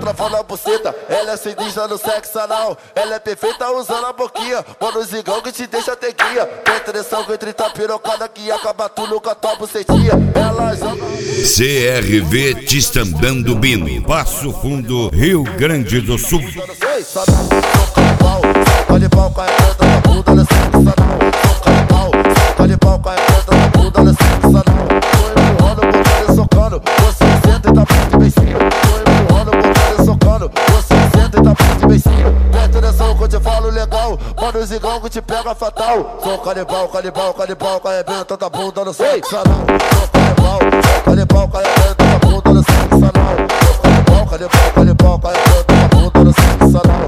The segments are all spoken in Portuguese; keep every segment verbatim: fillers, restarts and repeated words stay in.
trafando a buceta. Ela é sinistra no sexo anal. Ela é perfeita usando a boquinha. Mano, zigão que te deixa ter guia. Tem tensão que trinta pirocada que acaba tudo com a tua bucetinha. Ela joga... C R V Tistandã do Bino, Passo Fundo, Rio Grande do Sul. Soca de pau, soca de pau, cai dentro da bunda nesse sanão. Soca de pau, soca de pau, cai dentro da bunda nesse sanão. Tô empurrando, botando e socando. Você senta e dá muito beicinho. Tô empurrando, botando e socando. Você senta e dá muito beicinho. Presta atenção que eu te falo legal. Mano, o zigão que te pega fatal. Soca de pau, canibal, canibal, cai dentro da bunda nesse sanão. Soca de pau, soca de pau, cai dentro da bunda nesse sanão. Soca de pau, canibal, canibal, cai dentro da bunda nesse sanão.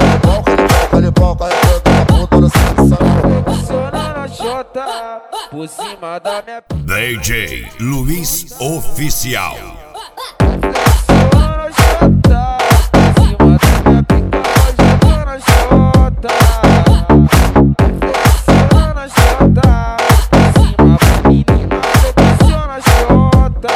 Por cima da minha D J Luiz Oficial. flexiona chota, por cima da minha pica, jogando chota. Flexiona chota, por cima da menina, flexiona chota.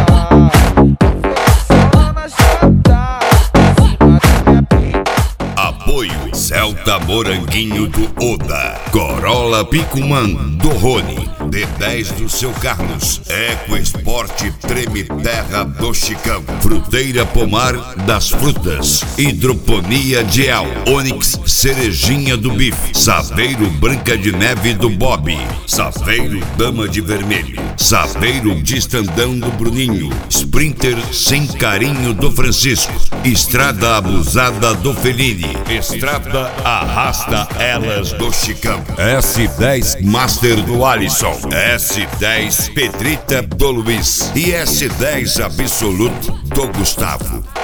Flexiona chota, por cima da minha pica. Apoio Celta Moranguinho do Oda, Corolla Picumã do Rony, D dez do Seu Carlos, Eco Esporte Treme Terra do Chicão, Fruteira Pomar das Frutas, Hidroponia Diel, Onix Cerejinha do Bife, Saveiro Branca de Neve do Bob, Saveiro Dama de Vermelho, Saveiro Distandão do Bruninho, Sprinter Sem Carinho do Francisco, Estrada Abusada do Fellini, Estrada Arrasta Elas do Chicão, S dez Master do Alisson, S dez Pedrita do Luiz e S dez Absoluto do Gustavo.